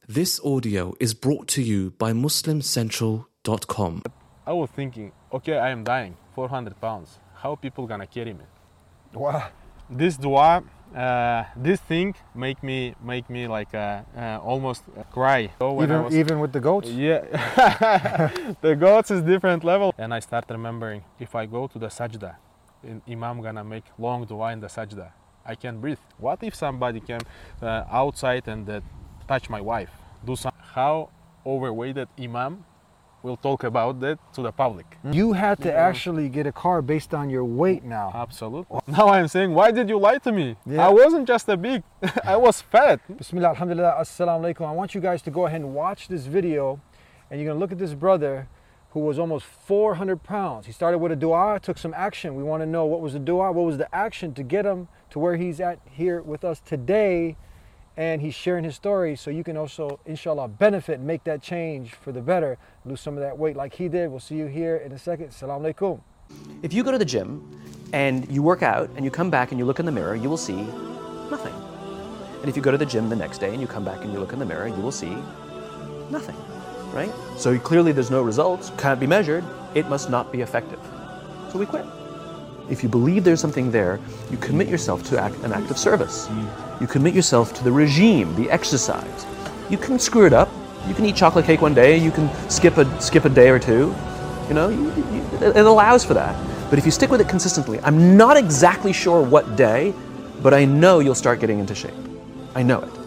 This audio is brought to you by MuslimCentral.com. I was thinking, okay, I am dying, 400 pounds. How people gonna carry me? Wow. This dua, this thing make me like almost cry. So when Even with the goats? Yeah, the goats is different level. And I start remembering, if I go to the sajda, Imam gonna make long dua in the sajda, I can't breathe. What if somebody came outside and touch my wife? How overweighted Imam will talk about that to the public? You had to actually get a car based on your weight now. Absolutely. Now I'm saying, why did you lie to me? Yeah. I wasn't just a big, I was fat. Bismillah, alhamdulillah, assalamu alaikum. I want you guys to go ahead and watch this video, and you're gonna look at this brother who was almost 400 pounds. He started with a dua, took some action. We want to know, what was the dua, what was the action to get him to where he's at here with us today. And he's sharing his story, so you can also, inshallah, benefit and make that change for the better, lose some of that weight like he did. We'll see you here in a second. Assalamu alaikum. If you go to the gym and you work out and you come back and you look in the mirror, you will see nothing. And if you go to the gym the next day and you come back and you look in the mirror, you will see nothing, right? So clearly there's no results, can't be measured, it must not be effective. So we quit. If you believe there's something there, you commit yourself to an act of service. You commit yourself to the regime, the exercise. You can screw it up. You can eat chocolate cake one day. You can skip a day or two. You know, it allows for that. But if you stick with it consistently, I'm not exactly sure what day, but I know you'll start getting into shape. I know it.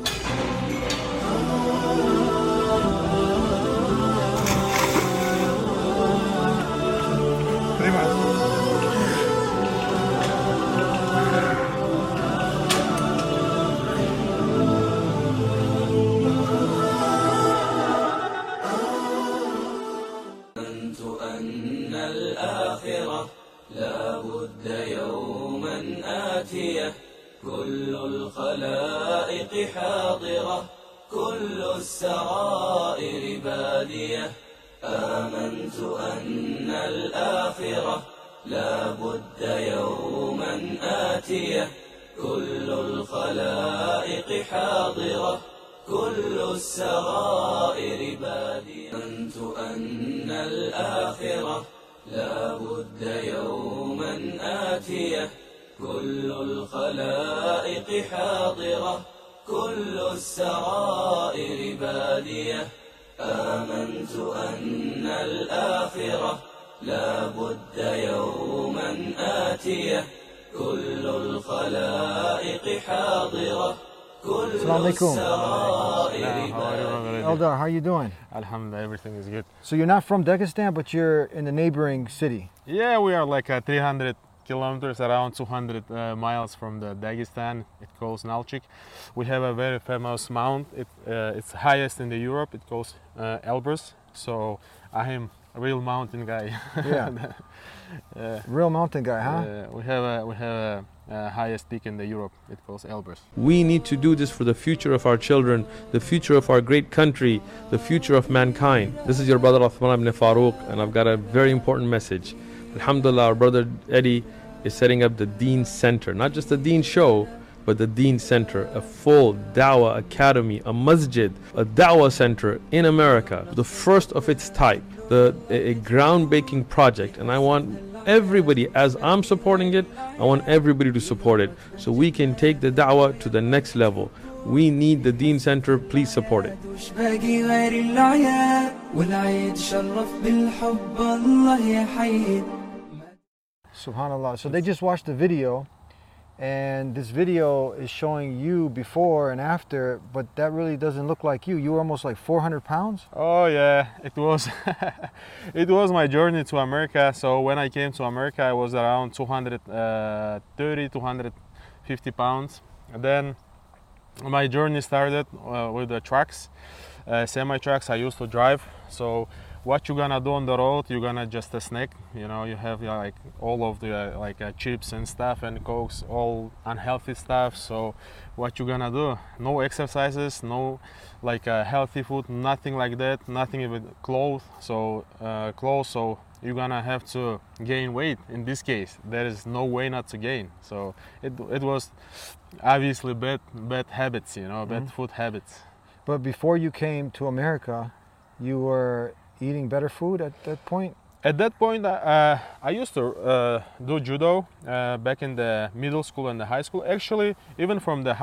كل الخلائق حاضرة كل السرائر بادية آمنت أن الآخرة لا بد يوما آتية كل الخلائق حاضرة كل السرائر بادية آمنت أن الآخرة لا بد يوما آتية كل الخلائق حاضرة كل السرائر بادية آمنت أن الآخرة لا بد يوما آتية كل الخلائق حاضرة كل السرائر بادية. Eldar, how you doing? Alhamdulillah, everything is good. So you're not from Dagestan, but you're in the neighboring city. Yeah, we are like 300 kilometers, around 200 miles from the Dagestan. It calls Nalchik. We have a very famous mount. It's highest in the Europe. It calls Elbrus. So I am a real mountain guy. Yeah. Real mountain guy, huh? We have a highest peak in the Europe. It calls Elbrus. We need to do this for the future of our children, the future of our great country, the future of mankind. This is your brother Uthman ibn Farouk, and I've got a very important message. Alhamdulillah, our brother Eddie is setting up the Deen Center, not just the Deen Show, but the Deen Center, a full Dawah Academy, a masjid, a Dawah Center in America, the first of its type, a groundbreaking project. And I want everybody, as I'm supporting it, I want everybody to support it so we can take the Dawah to the next level. We need the Deen Center, please support it. Subhanallah. So they just watched the video, and this video is showing you before and after, but that really doesn't look like you. You were almost like 400 pounds? Oh yeah, it was it was my journey to America. So when I came to America, I was around 230, 250 pounds. And then my journey started with the trucks, semi-trucks I used to drive. So what you're gonna do on the road, you're gonna just snack. You know, you have like all of the chips and stuff and cokes, all unhealthy stuff. So what you're gonna do? No exercises, no healthy food, nothing like that, nothing with clothes. So so you're gonna have to gain weight. In this case, there is no way not to gain. So it was obviously bad habits, you know, bad food habits. But before you came to America, you were eating better food at that point? At that point, I used to do judo back in the middle school and the high school. Actually, even from the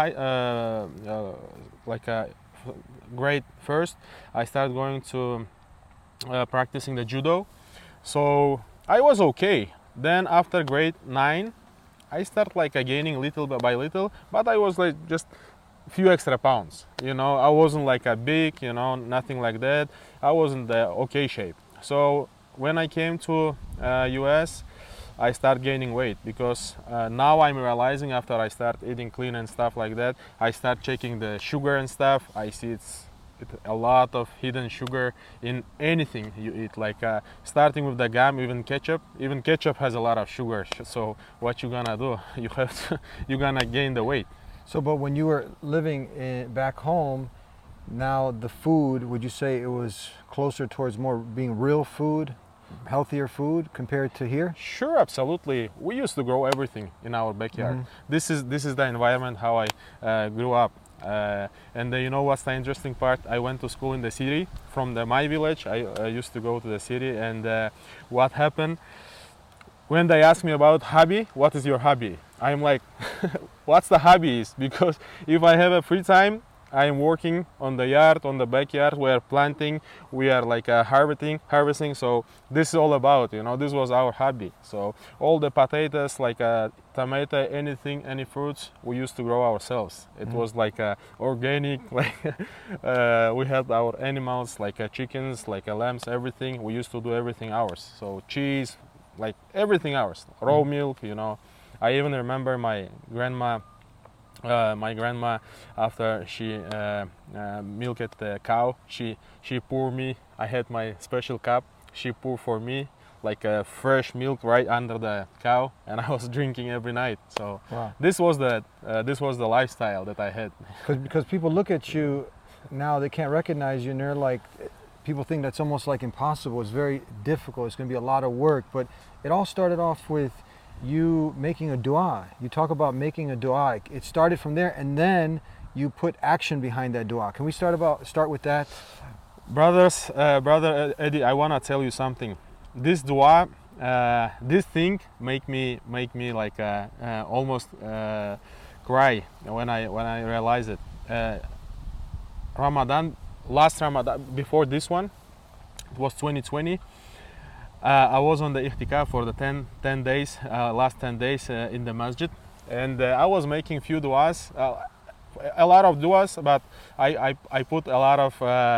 grade first, I started going to practicing the judo. So I was okay. Then after grade 9, I started like gaining little by little, but I was like just few extra pounds. You know, I wasn't like a big, you know, nothing like that. I was in the okay shape. So when I came to US, I start gaining weight because now I'm realizing after I start eating clean and stuff like that, I start checking the sugar and stuff. I see it's a lot of hidden sugar in anything you eat, like starting with the gum, even ketchup has a lot of sugar. So what you gonna do? You're gonna gain the weight. So, but when you were living back home, now the food, would you say it was closer towards more being real food, healthier food compared to here? Sure, absolutely. We used to grow everything in our backyard. This is the environment how I grew up. And you know what's the interesting part? I went to school in the city. From my village, I used to go to the city. And what happened? When they ask me about hobby, what is your hobby? I'm like, what's the hobby is? Because if I have a free time, I'm working on the yard, on the backyard. We are planting, we are like harvesting. So this is all about, you know, this was our hobby. So all the potatoes, like tomato, anything, any fruits, we used to grow ourselves. It was like organic, like we had our animals, like chickens, like lambs, everything. We used to do everything ours. So cheese, like everything ours. Raw milk, you know. I even remember my grandma, after she milked the cow, she poured me. I had my special cup. She poured for me like fresh milk right under the cow, and I was drinking every night. So wow. This was the lifestyle that I had. Because people look at you now, they can't recognize you, and they're like, people think that's almost like impossible. It's very difficult. It's going to be a lot of work. But it all started off with you making a dua. You talk about making a dua. It started from there, and then you put action behind that dua. Can we start with that? Brother Eddie, I want to tell you something. This dua, this thing make me like almost cry when I realize it. Last Ramadan, before this one, it was 2020. I was on the ihtikaf for the 10 days, last 10 days in the masjid, and I was making few duas, a lot of duas, but I put a lot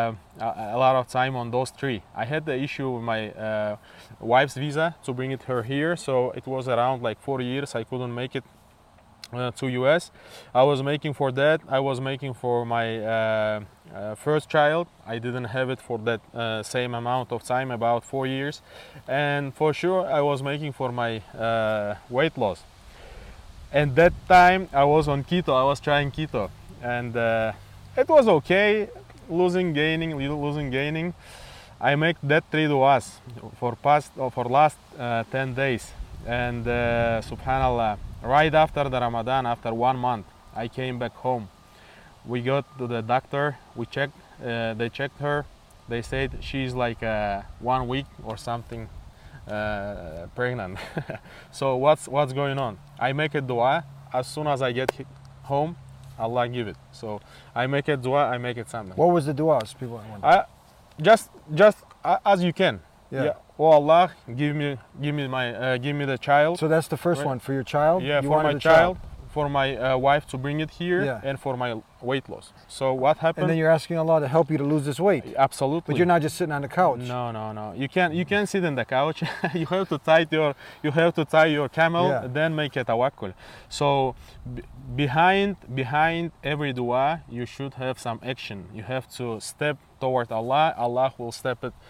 of time on those 3. I had the issue with my wife's visa to bring her here, so it was around like 4 years I couldn't make it to US. I was making for that. I was making for my first child. I didn't have it for that same amount of time, about 4 years, and for sure I was making for my weight loss. And that time I was on keto. I was trying keto, and it was okay, losing, gaining. I make that 3 duas for last 10 days, and subhanallah, right after the Ramadan, after 1 month, I came back home. We got to the doctor, we checked, they checked her, they said she's like 1 week or something pregnant. So what's going on? I make a dua. As soon as I get home, Allah give it. So I make a dua, I make it something. What was the duas, people wonder? Just as you can. Yeah. Oh Allah, give me the child. So that's the first one for your child? Yeah, you for my child, for my wife to bring it here, yeah, and for my weight loss. So what happened? And then you're asking Allah to help you to lose this weight. Absolutely. But you're not just sitting on the couch. No. You can't sit in the couch. you have to tie your camel, yeah, then make a tawakkul. So behind every dua, you should have some action. You have to step toward Allah. Allah will step it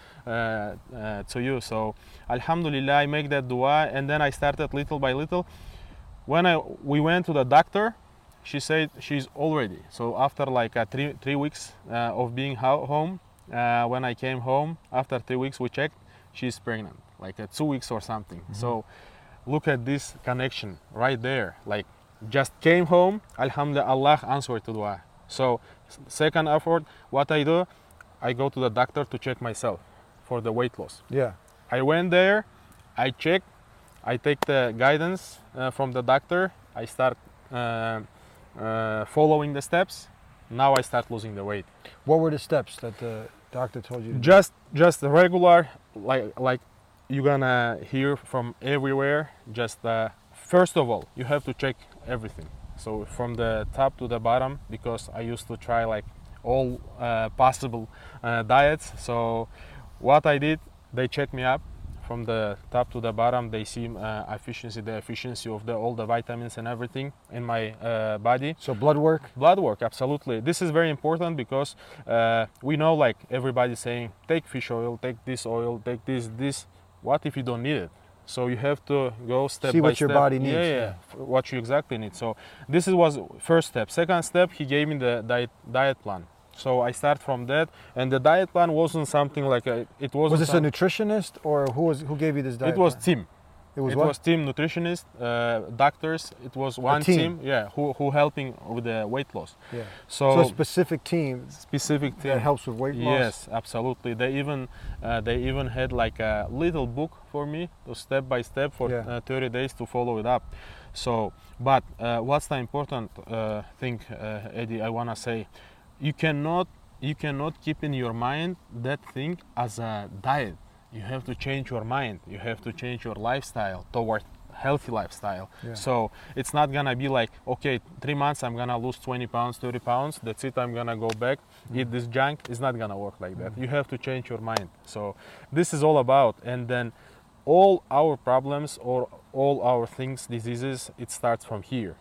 to you. So alhamdulillah, I make that dua, and then I started little by little. When we went to the doctor, she said she's all ready. So after like 3 weeks of being home, when I came home after 3 weeks, we checked, she's pregnant, like 2 weeks or something. Mm-hmm. So look at this connection right there. Like just came home, alhamdulillah, Allah answered to dua. So Second effort, what I do, I go to the doctor to check myself for the weight loss. Yeah. I went there, I check, I take the guidance from the doctor, I start following the steps. Now I start losing the weight. What were the steps that the doctor told you to do? Just the regular, like you're gonna hear from everywhere. Just first of all, you have to check everything. So from the top to the bottom, because I used to try like all possible diets. So what I did, they checked me up from the top to the bottom. They see the efficiency of all the vitamins and everything in my body. So blood work? Blood work, absolutely. This is very important because we know, like everybody's saying, take fish oil, take this oil, take this. What if you don't need it? So you have to go step by step. See what your body needs. Yeah, what you exactly need. So this was first step. Second step, he gave me the diet plan. So I start from that, and the diet plan wasn't something like it wasn't. Was this a nutritionist, or who gave you this diet? It was plan? team. It was It what? was team nutritionist, doctors. It was one team. yeah, who helping with the weight loss. Yeah. So So a specific team specific team that helps with weight loss. Yes, absolutely. They even had like a little book for me, to step by step for Yeah. 30 days to follow it up. So, but what's the important thing, Eddie? I wanna say, you cannot keep in your mind that thing as a diet. You have to change your mind. You have to change your lifestyle toward healthy lifestyle. Yeah. So it's not gonna be like, okay, 3 months I'm gonna lose 20 pounds, 30 pounds. That's it. I'm gonna go back, eat this junk. It's not gonna work like that. You have to change your mind. So this is all about. And then all our problems or all our things, diseases, it starts from here.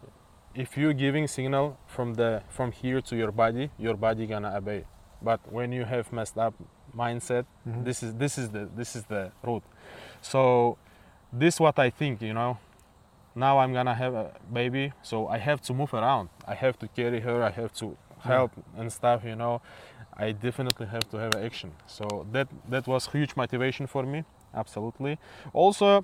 If you're giving signal from here to your body gonna obey. But when you have messed up mindset, this is the root. So this what I think, you know. Now I'm gonna have a baby, so I have to move around. I have to carry her. I have to help and stuff, you know. I definitely have to have action. So that was huge motivation for me, absolutely. Also,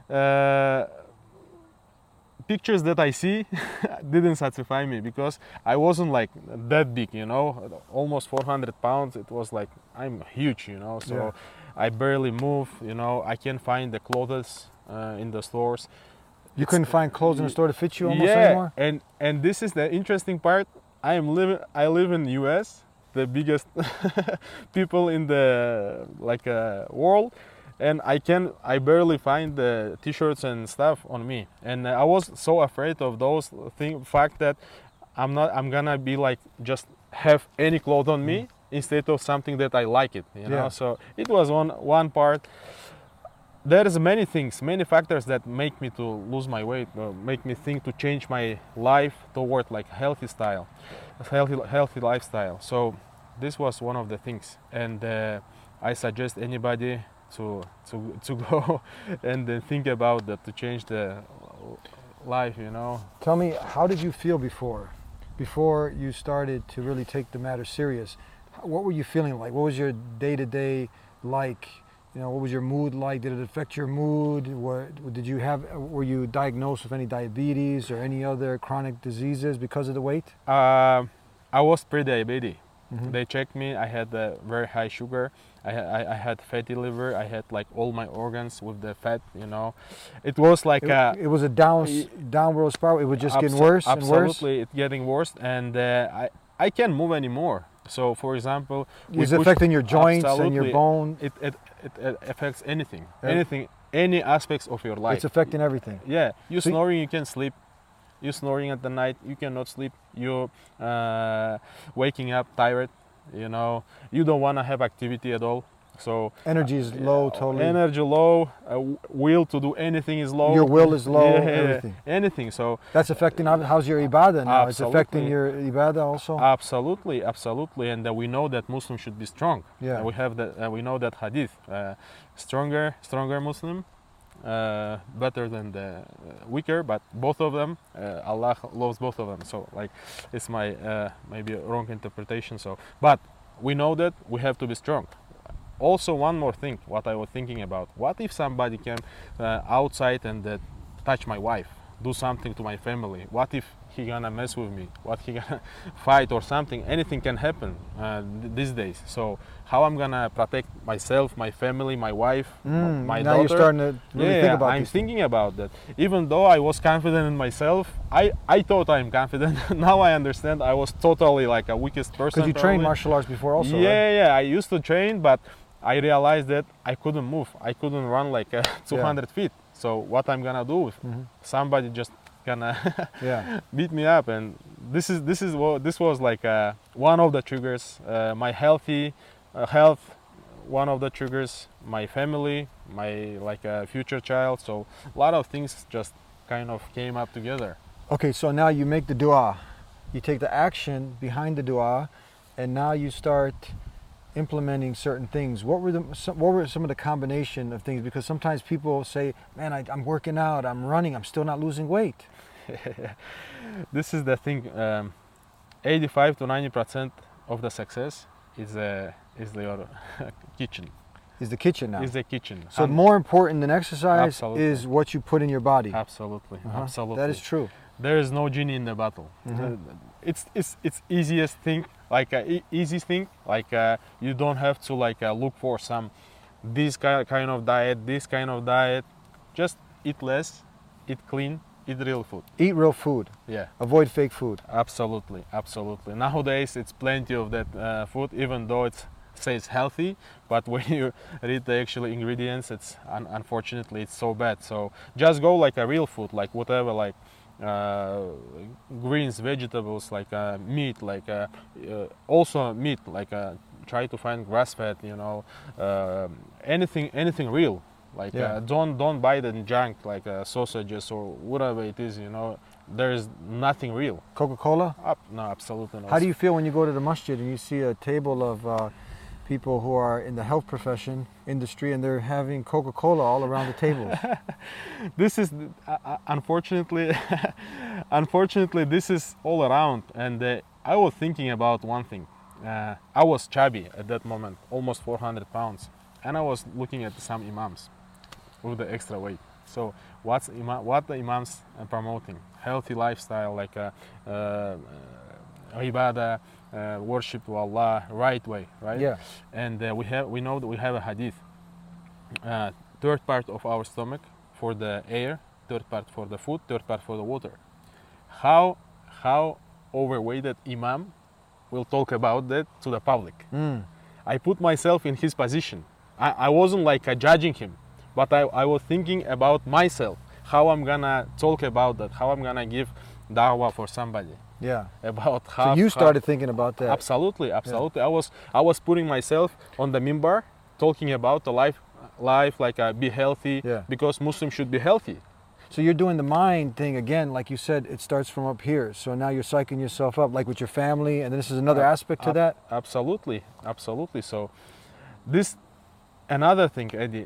pictures that I see didn't satisfy me because I wasn't like that big, you know, almost 400 pounds. It was like I'm huge, you know, so Yeah. I barely move, you know. I can't find the clothes in the stores. You couldn't find clothes in the store to fit you almost Yeah, anymore? and this is the interesting part. I live in US, the biggest people in the world, and I barely find the t-shirts and stuff on me, and I was so afraid of those fact that I'm gonna be like just have any clothes on me instead of something that I like it, you know. Yeah. So it was one part. There's many things, many factors that make me to lose my weight, make me think to change my life toward like healthy lifestyle. So this was one of the things, and I suggest anybody to go and then think about that, to change the life, you know. Tell me, how did you feel before you started to really take the matter serious? What were you feeling like? What was your day-to-day like? You know, what was your mood like? Did it affect your mood? Were you diagnosed with any diabetes or any other chronic diseases because of the weight? I was pre-diabetic. Mhm. They checked me. I had very high sugar. I had fatty liver. I had like all my organs with the fat, you know. It was like It was a downward spiral. It was just getting worse and worse. Absolutely, it's getting worse, and I can't move anymore. So, for example, Is it affecting your joints and your Absolutely. bone? It affects anything, Yeah. any aspects of your life. It's affecting everything. Yeah, you So- snoring, you can sleep. You snoring at the night, you cannot sleep. You waking up tired. You know, you don't want to have activity at all. So Energy is low, totally. energy low, will to do anything is low. Your will is low, Yeah, everything. Anything. So That's affecting, how's your ibadah now? It's affecting Absolutely. your ibadah also? absolutely, and we know that Muslims should be strong. Yeah. We have that. We know that hadith. Stronger Muslim, better than the weaker. But both of them, Allah loves both of them. So like, it's my maybe a wrong interpretation. So, but we know that we have to be strong. Also, one more thing, what I was thinking about: what if somebody came outside and touch my wife, do something to my family? What if he gonna mess with me, what he gonna fight or something. Anything can happen these days. So how I'm gonna protect myself, my family, my wife, my now daughter. you're starting to really think about I'm these thinking about that. Even though I was confident in myself, I thought I'm confident. Now I understand I was totally like a weakest person. because you trained probably. martial arts before also, right? Yeah, I used to train, but I realized that I couldn't move. I couldn't run like 200 feet. So what I'm gonna do if somebody just gonna Yeah. beat me up? And this was like one of the triggers. My health, one of the triggers. My family, my like future child. So a lot of things just kind of came up together. Okay, so now you make the dua. You take the action behind the dua, and now you start implementing certain things. What were some of the combination of things? Because sometimes people say, man, I'm working out, I'm running, I'm still not losing weight. This is the thing. 85 to 90% of the success is your kitchen. Is the kitchen now. Is the kitchen. So more important than exercise Absolutely. is what you put in your body. Absolutely, Uh-huh. absolutely. That is true. There is no genie in the bottle. It's easiest thing, like easy thing. Like you don't have to like look for some this kind of diet, this kind of diet. Just eat less, eat clean, eat real food. Eat real food. Yeah. Avoid fake food. Absolutely, absolutely. Nowadays, it's plenty of that food, even though it says healthy, but when you read the actual ingredients, it's unfortunately it's so bad. So just go like a real food, like whatever, like greens, vegetables, like meat, like also meat, like try to find grass-fed, you know, anything real. Like Yeah. don't buy the junk like sausages or whatever it is, you know. There is nothing real. Coca-Cola? No, absolutely not. How do you feel when you go to the masjid and you see a table of people who are in the health profession industry and they're having Coca-Cola all around the tables? This is unfortunately unfortunately this is all around. And I was thinking about one thing. I was chubby at that moment, almost 400 pounds, and I was looking at some imams with the extra weight. So what the imams are promoting? Healthy lifestyle, like ibadah, worship to Allah, right way, right? Yeah. And we know that we have a hadith. Third part of our stomach for the air, third part for the food, third part for the water. How overweighted imam will talk about that to the public? I put myself in his position. I wasn't like judging him, but I was thinking about myself, how I'm gonna talk about that, how I'm gonna give da'wah for somebody. Yeah. About So how you started thinking about that. Absolutely. I was putting myself on the minbar, talking about the life like be healthy, Yeah. because Muslims should be healthy. So you're doing the mind thing again, like you said, it starts from up here. So now you're psyching yourself up, like with your family, and this is another aspect to that. Absolutely. So this another thing, Eddie.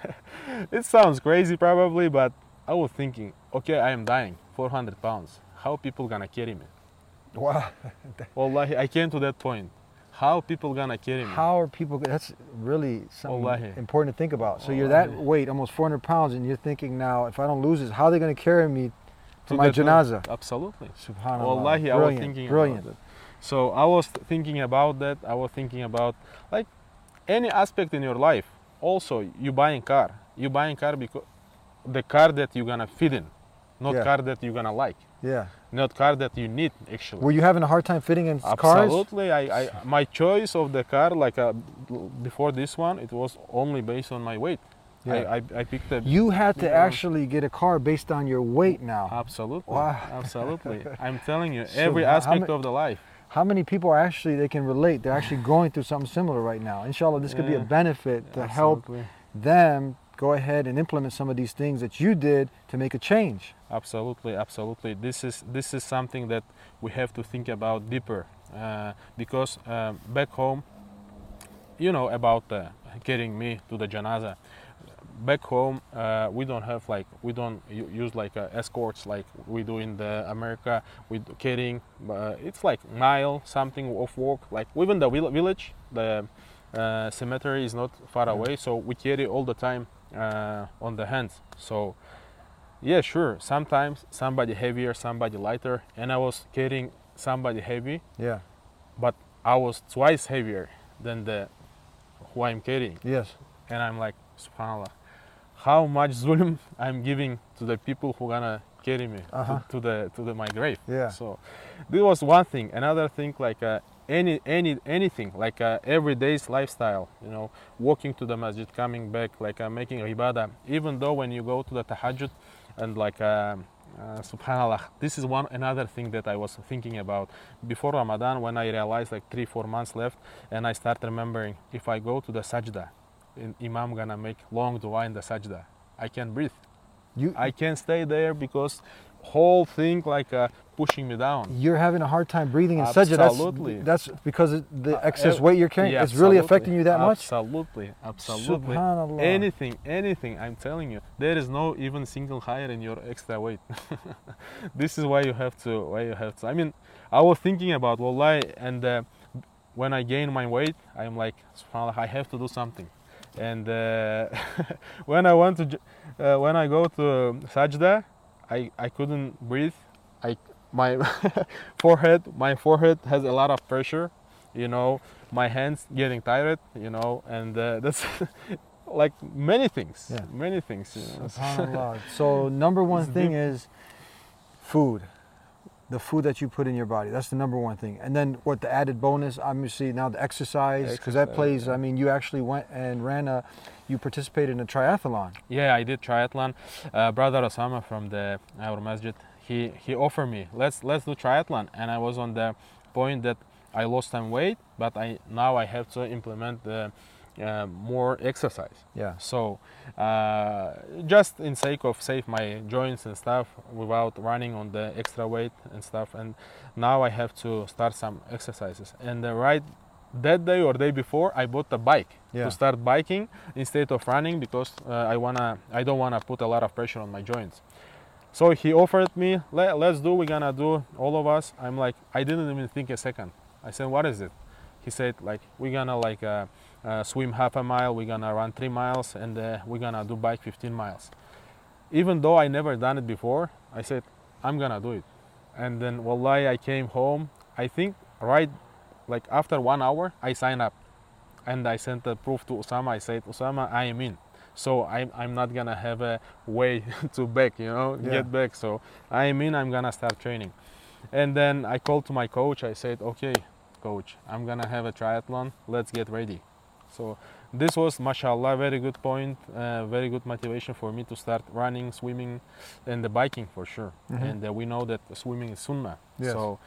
It sounds crazy probably, but I was thinking, okay, I am dying, 400 pounds. How people gonna carry me? Wow. Wallahi, I came to that point. How people gonna carry me? How are people? That's really something Wallahi. important to think about. So you're that weight, almost 400 pounds, and you're thinking now, if I don't lose this, how are they going to carry me to my that point. janazah? Absolutely. Subhanallah. Wallahi, I was thinking brilliant. about that. So I was thinking about that. I was thinking about like any aspect in your life. Also, you buying car. You buying car because the car that you're gonna fit in, not Yeah. car that you're gonna like, Yeah. not car that you need actually. Were you having a hard time fitting in cars? Absolutely. My choice of the car, like before this one, it was only based on my weight. Yeah. I picked a. You had to actually get a car based on your weight now. Absolutely. Wow. Absolutely. I'm telling you, So every how aspect ma- of the life. How many people are actually, they can relate? They're actually going through something similar right now. Inshallah, this could be a Yeah. benefit to help Absolutely. them go ahead and implement some of these things that you did to make a change. Absolutely. This is something that we have to think about deeper, because back home, you know about carrying me to the janazah. Back home, we don't use like escorts like we do in the America with carrying. It's like mile something of walk. Like even the village, the cemetery is not far away, so we carry all the time on the hands. So Yeah, sure. Sometimes somebody heavier, somebody lighter, and I was carrying somebody heavy, Yeah. but I was twice heavier than the who I'm carrying. Yes. And I'm like, subhanallah, how much zulm I'm giving to the people who gonna carry me to my grave. Yeah. So this was one thing. Another thing, like anything, like everyday's lifestyle, you know, walking to the masjid, coming back, like making ibadah. Even though when you go to the tahajjud and like subhanallah, this is another thing that I was thinking about before Ramadan, when I realized like 3-4 months left, and I start remembering, if I go to the sajda, Imam gonna make long dua in the sajda, I can't breathe. I can't stay there because whole thing like pushing me down. You're having a hard time breathing in sajda. Absolutely. That's because of the excess weight you're carrying. Yeah, it's really affecting you that much. Absolutely. Subhanallah. Anything. I'm telling you, there is no even single higher in your extra weight. This is why you have to. I mean, I was thinking about wallahi, and when I gain my weight, I'm like, subhanallah, I have to do something. And when I go to sajda, I couldn't breathe. My forehead has a lot of pressure, you know. My hands getting tired, you know, and that's like many things. Yeah. Many things. You know. SubhanAllah. So number one thing is food. The food that you put in your body. That's the number one thing. And then what the added bonus, obviously now the exercise, because that plays, I mean, you actually went and you participated in a triathlon. Yeah, I did triathlon. Brother Osama from our masjid, he offered me, let's do triathlon. And I was on the point that I lost some weight, but now I have to implement more exercise. Yeah. So just in sake of save my joints and stuff without running on the extra weight and stuff, and now I have to start some exercises. And right that day or day before, I bought a bike to start biking instead of running, because I don't wanna put a lot of pressure on my joints. So he offered me, we're gonna do all of us. I'm like, I didn't even think a second. I said, what is it? He said, like, we're gonna swim half a mile, we're gonna run 3 miles, and we're gonna do bike 15 miles. Even though I never done it before, I said, I'm gonna do it. And then wallahi, I came home, I think right like after 1 hour, I signed up. And I sent the proof to Osama. I said, Osama, I am in. So I'm not gonna have a way to back, you know, get back. So I am in, I'm gonna start training. And then I called to my coach, I said, okay, coach, I'm gonna have a triathlon, let's get ready. So this was, mashallah, very good point, very good motivation for me to start running, swimming, and the biking for sure. And we know that swimming is sunnah. Yes. So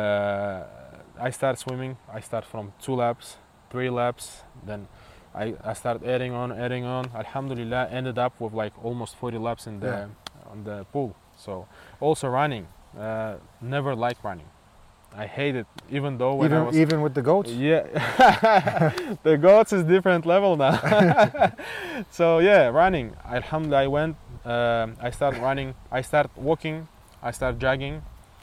I start swimming, I start from 2 laps, 3 laps, then I start adding on. Alhamdulillah, ended up with like almost 40 laps in on the pool. So also running, never liked running. I hate it, even though when even with the goats. Yeah, the goats is different level now. So yeah, running. Alhamdulillah, I went. I start running. I start walking. I start jogging.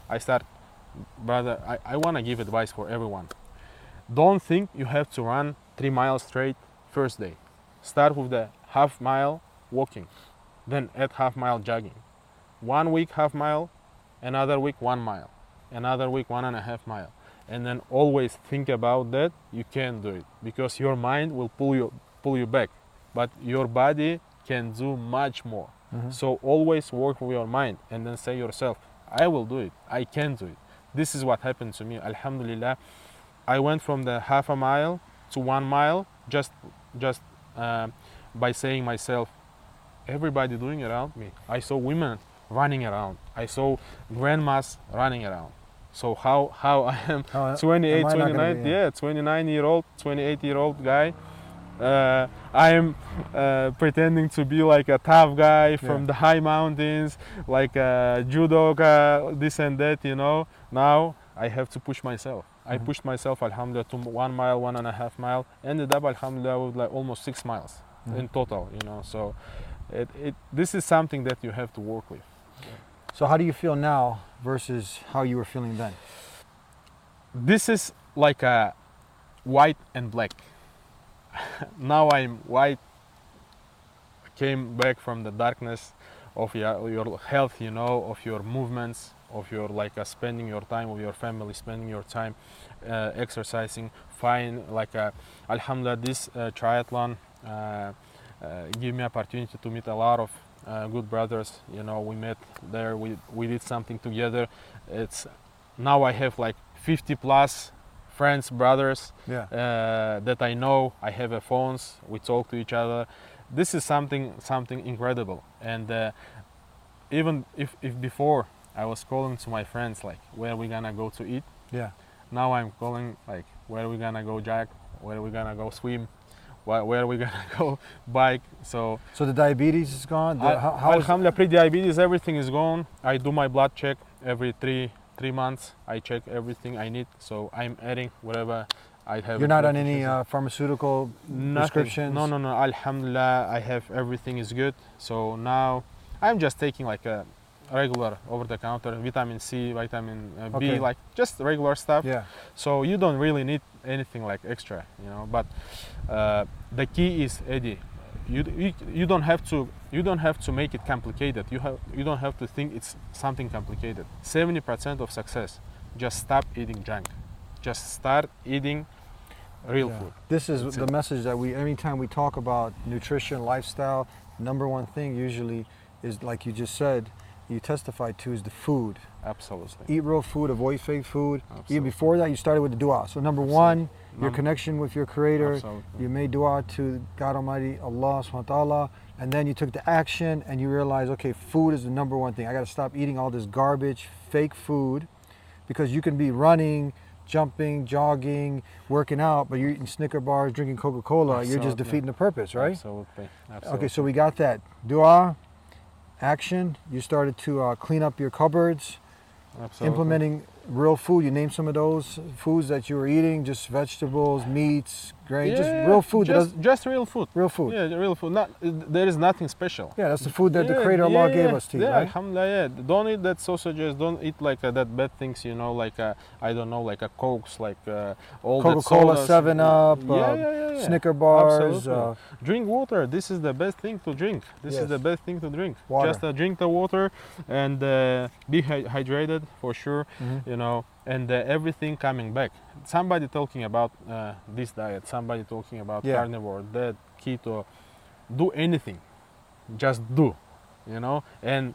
Brother, I want to give advice for everyone. Don't think you have to run 3 miles straight first day. Start with the half mile walking, then add half mile jogging. 1 week half mile, another week 1 mile, another week 1.5 mile, and then always think about that. You can do it because your mind will pull you back, but your body can do much more. So always work with your mind and then say yourself, I will do it, I can do it. This is what happened to me. Alhamdulillah, I went from the half a mile to 1 mile just by saying myself, everybody doing around me. I saw women running around. I saw grandmas running around. So how I am 28, 29, 29-year-old, 28-year-old guy. I am pretending to be like a tough guy from the high mountains, like a judoka, this and that, you know. Now I have to push myself. I pushed myself, alhamdulillah, to 1 mile, 1.5 mile, ended up, alhamdulillah, with like almost 6 miles in total, you know. So this is something that you have to work with. So how do you feel now versus how you were feeling then? This is like a white and black. Now I'm white, came back from the darkness of your health, you know, of your movements, of your like spending your time with your family, spending your time exercising. Find like alhamdulillah, this triathlon give me opportunity to meet a lot of good brothers. You know, we met there, we did something together. It's now I have like 50 plus friends, brothers that I know. I have phones, we talk to each other. This is something incredible. And even if before I was calling to my friends like, where we gonna go to eat, now I'm calling like, where we gonna go jog, where we gonna go swim, where we gonna go bike. So the diabetes is gone. Alhamdulillah, pre-diabetes, everything is gone. I do my blood check every three months. I check everything I need, so I'm adding whatever I have. You're not on any pharmaceutical prescriptions? No. Alhamdulillah, I have everything is good. So now I'm just taking like a regular over-the-counter vitamin C, vitamin B, like just regular stuff. So you don't really need anything like extra, you know. But the key is, Eddie, you don't have to make it complicated. You don't have to think it's something complicated. 70% of success, just stop eating junk. Just start eating real food. This is the message that anytime we talk about nutrition, lifestyle, number one thing usually is, like you just said, you testified to, is the food. Absolutely. Eat real food, avoid fake food. Absolutely. Even before that, you started with the dua. So number one, your connection with your Creator. Absolutely. You made dua to God Almighty, Allah subhanahu wa ta'ala, and then you took the action and you realized, okay, food is the number one thing. I got to stop eating all this garbage, fake food, because you can be running, jumping, jogging, working out, but you're eating Snicker bars, drinking Coca-Cola. You're just defeating the purpose, right? Absolutely. Okay, so we got that. Dua, action. You started to clean up your cupboards. Absolutely. Implementing real food. You named some of those foods that you were eating, just vegetables, meats, grains, just real food. Just real food. Real food. Yeah, real food. There is nothing special. Yeah, that's the food that the Creator Allah gave us to eat, right? Alhamdulillah, yeah. Don't eat that sausages. Don't eat like that bad things, you know, like I don't know, like Cokes, like all Coca-Cola, 7-Up, Snicker bars. Drink water. This is the best thing to drink. This is the best thing to drink. Water. Just drink the water and be hydrated for sure, you know, and everything coming back. Somebody talking about this diet, somebody talking about carnivore, that, keto. Do anything, just do, you know, and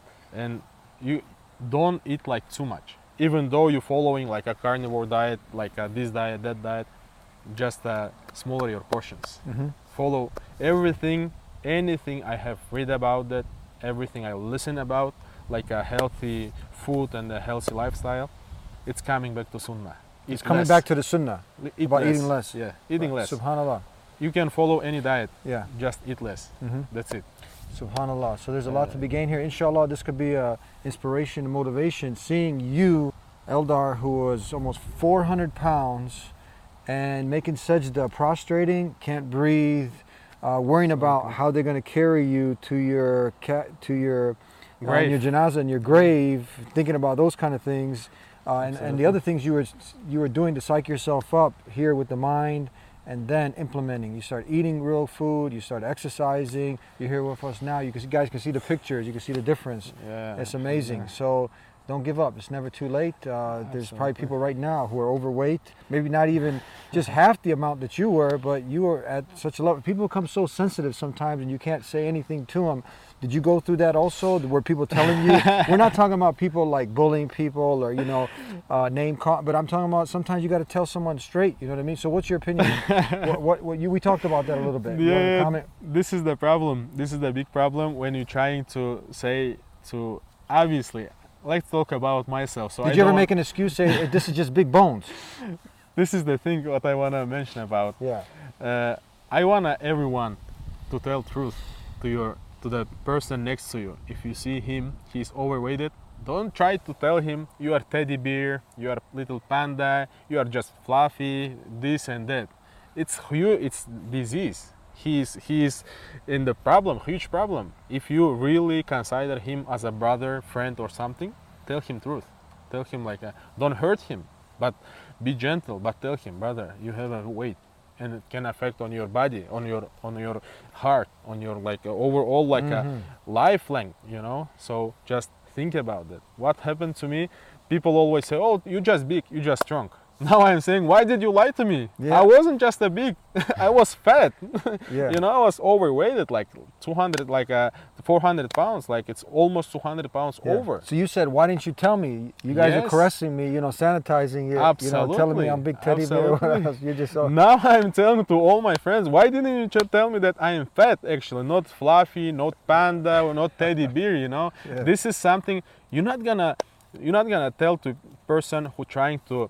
you don't eat like too much. Even though you're following like a carnivore diet, like this diet, that diet, just smaller your portions. Follow everything, anything I have read about that, everything I listen about, like a healthy food and a healthy lifestyle. It's coming back to Sunnah. It's coming back to the Sunnah about eating less. Yeah, eating less. Subhanallah. You can follow any diet. Yeah. Just eat less. That's it. Subhanallah. So there's a lot to be gained here. Inshallah, this could be a inspiration and motivation. Seeing you, Eldar, who was almost 400 pounds and making sajda, prostrating, can't breathe, worrying about how they're going to carry you to your your janazah and your grave, thinking about those kind of things. And the other things you were doing to psych yourself up here with the mind, and then implementing. You start eating real food, you start exercising, you're here with us now. You guys can see the pictures, you can see the difference. It's amazing. So don't give up, it's never too late. There's probably people right now who are overweight, maybe not even just half the amount that you were, but you were at such a level. People become so sensitive sometimes and you can't say anything to them. Did you go through that also? Were people telling you? We're not talking about people like bullying people or, you know, but I'm talking about sometimes you got to tell someone straight, you know what I mean? So what's your opinion? We talked about that a little bit. Yeah, comment? This is the problem. This is the big problem when you're trying to say to, obviously, let's talk about myself. So Did you ever make an excuse, say, this is just big bones? This is the thing what I want to mention about. Yeah. I want everyone to tell truth to the person next to you. If you see him, he's overweighted, don't try to tell him you are teddy bear, you are little panda, you are just fluffy, this and that. It's disease. He's in the problem, huge problem. If you really consider him as a brother, friend or something, tell him truth. Tell him like, don't hurt him, but be gentle, but tell him, brother, you have a weight and it can affect on your body, on your heart, on your like overall like a life length, you know. So just think about that. What happened to me? People always say, "Oh, you just big, you just strong." Now I'm saying, why did you lie to me? Yeah. I wasn't just a big, I was fat. Yeah. You know, I was overweighted, like 200, like 400 pounds, like it's almost 200 pounds Yeah. over. So you said, why didn't you tell me? You guys are Yes. caressing me, you know, sanitizing it, you know, telling me Absolutely. I'm big teddy bear. What Absolutely. else? You're just so. Now I'm telling to all my friends, why didn't you tell me that I am fat actually, not fluffy, not panda, or not teddy bear, you know? Yeah. This is something you're not gonna tell to person who trying to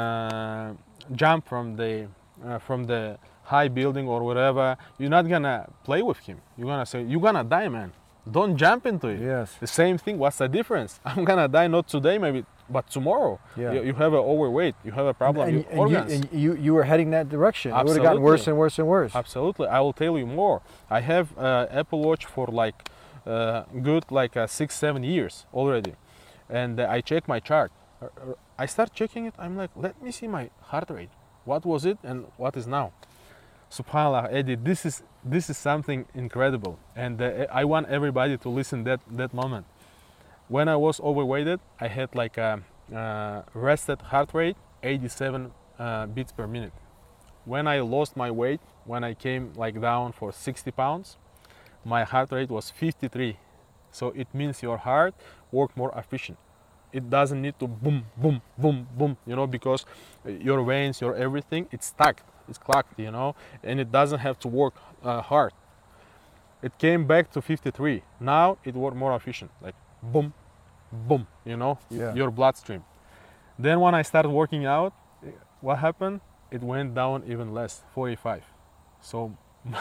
jump from the high building or whatever. You're not gonna play with him. You're gonna say, you're gonna die, man. Don't jump into it. Yes. The same thing. What's the difference? I'm gonna die not today, maybe, but tomorrow. Yeah. You have an overweight. You have a problem with organs. And you were heading that direction. It would have gotten Absolutely. worse and worse and worse. Absolutely. I will tell you more. I have Apple Watch for like good like 6-7 years already, and I check my chart. I start checking it. I'm like, let me see my heart rate. What was it and what is now? Subhanallah, Eddie, this is something incredible, and I want everybody to listen that moment. When I was overweighted, I had like a rested heart rate 87 beats per minute. When I lost my weight, when I came like down for 60 pounds, my heart rate was 53. So it means your heart work more efficient. It doesn't need to boom, boom, boom, boom, you know, because your veins, your everything, it's stuck, it's clogged, you know, and it doesn't have to work hard. It came back to 53. Now it work more efficient, like boom, boom, you know, Yeah. your bloodstream. Then when I started working out, what happened? It went down even less, 45. So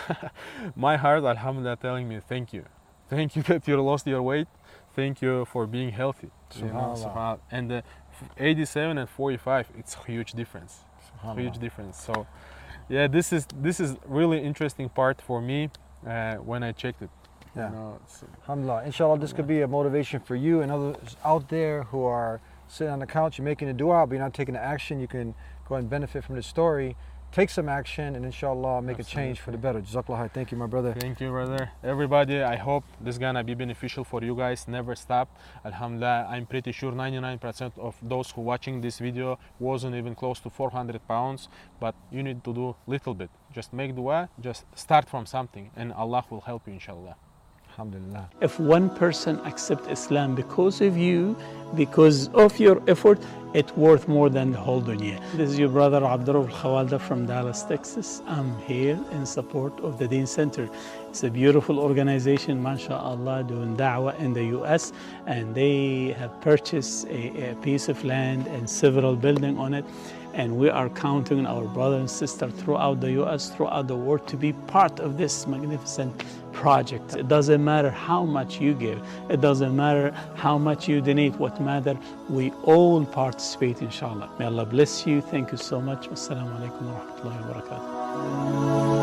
my heart, alhamdulillah, telling me, thank you that you lost your weight. Thank you for being healthy. You know, Subhanallah. subhanallah. And 87 and 45, it's a huge difference. Subhanallah. Huge difference. So, yeah, this is really interesting part for me when I checked it. Yeah. You know, it's, Alhamdulillah. Inshallah, this could be a motivation for you and others out there who are sitting on the couch, you're making a dua, but you're not taking the action. You can go and benefit from this story. Take some action and inshallah make a change for the better. Jazakallah khair. Thank you, my brother. Thank you, brother. Everybody, I hope this is gonna be beneficial for you guys. Never stop. Alhamdulillah, I'm pretty sure 99% of those who watching this video wasn't even close to 400 pounds, but you need to do little bit. Just make dua, just start from something, and Allah will help you, inshallah. Alhamdulillah. If one person accepts Islam because of you, because of your effort, it's worth more than the whole dunya. This is your brother Abdurrahman Khawalda from Dallas, Texas. I'm here in support of the Deen Center. It's a beautiful organization, mashallah, doing da'wah in the US, and they have purchased a piece of land and several buildings on it. And we are counting on our brothers and sisters throughout the US, throughout the world, to be part of this magnificent project. It doesn't matter how much you give. It doesn't matter how much you donate. What matters, we all participate, inshallah. May Allah bless you. Thank you so much. Wassalamu alaikum wa rahmatullahi wa barakatuh.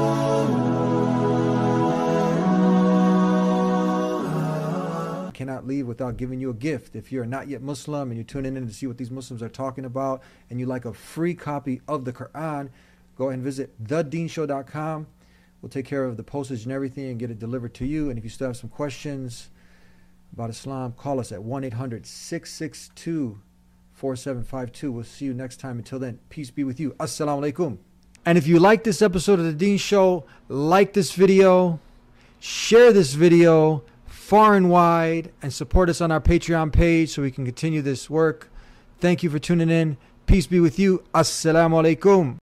Cannot leave without giving you a gift. If you're not yet Muslim and you're tuning in to see what these Muslims are talking about and you like a free copy of the Quran, go ahead and visit thedeenshow.com. We'll take care of the postage and everything and get it delivered to you. And if you still have some questions about Islam, call us at 1-800-662-4752. We'll see you next time. Until then, peace be with you. Assalamu alaikum. And if you like this episode of The Deen Show, like this video, share this video far and wide, and support us on our Patreon page so we can continue this work. Thank you for tuning in. Peace be with you. Assalamu alaikum.